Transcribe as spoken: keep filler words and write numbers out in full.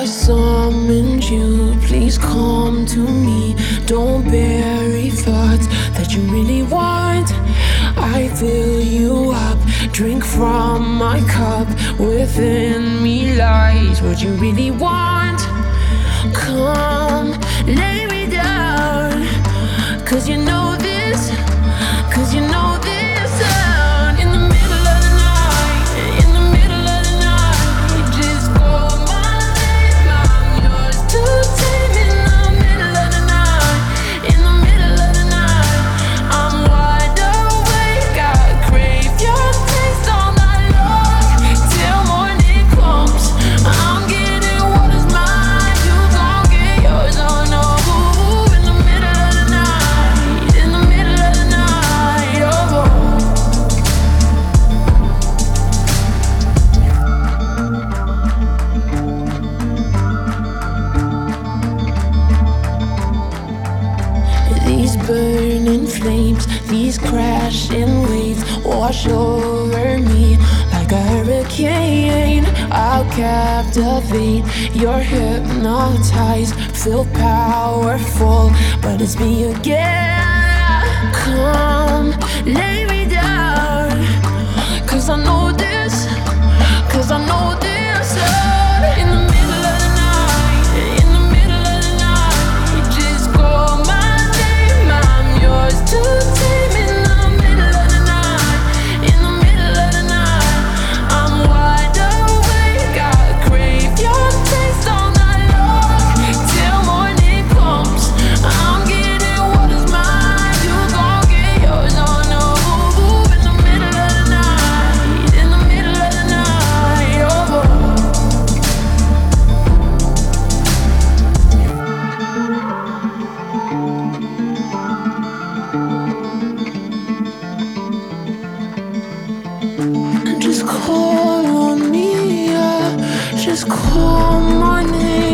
I summoned you, please come to me. Don't bury thoughts that you really want. I fill you up, drink from my cup. Within me lies what you really want. Come, lay me down, cause you know this, cause you know this. Sound in the middle of the night, in the middle of the night. Just call my name, I'm yours to take. In the middle of the night, in the middle of the night. I'm wide awake, I crave your taste all night long. Till morning comes, I'm getting what is mine. You gon' get yours, oh no. In the middle of the night, in the middle of the night, oh. These burning flames, these crashing waves wash over me like a hurricane. I'll captivate, you're hypnotized, feel powerful, but it's me again. Come, lay me down, cause I know this, cause I know this. Oh, in the middle of the night, in the middle of the night. Just call my name, I'm yours to tame. In the middle of the night, in the middle of the night. I'm wide awake, I crave your taste all night long. Till morning comes, I'm getting what is mine. You gon' get yours, oh no. In the middle of the night, in the middle of the night, oh. Just call on me, yeah. Just call my name.